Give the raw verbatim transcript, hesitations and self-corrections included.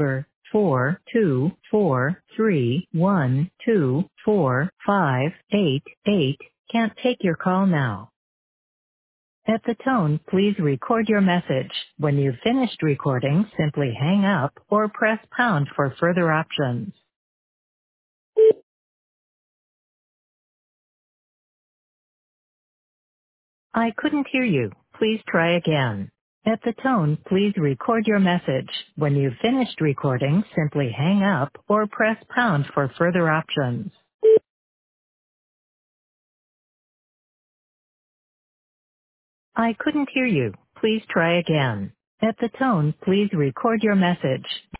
number four two four three one two four five eight eight can't take your call now. At the tone, please record your message. When you've finished recording, simply hang up or press pound for further options. I couldn't hear you. Please try again. At the tone, please record your message. When you've finished recording, simply hang up or press pound for further options. I couldn't hear you. Please try again. At the tone, please record your message.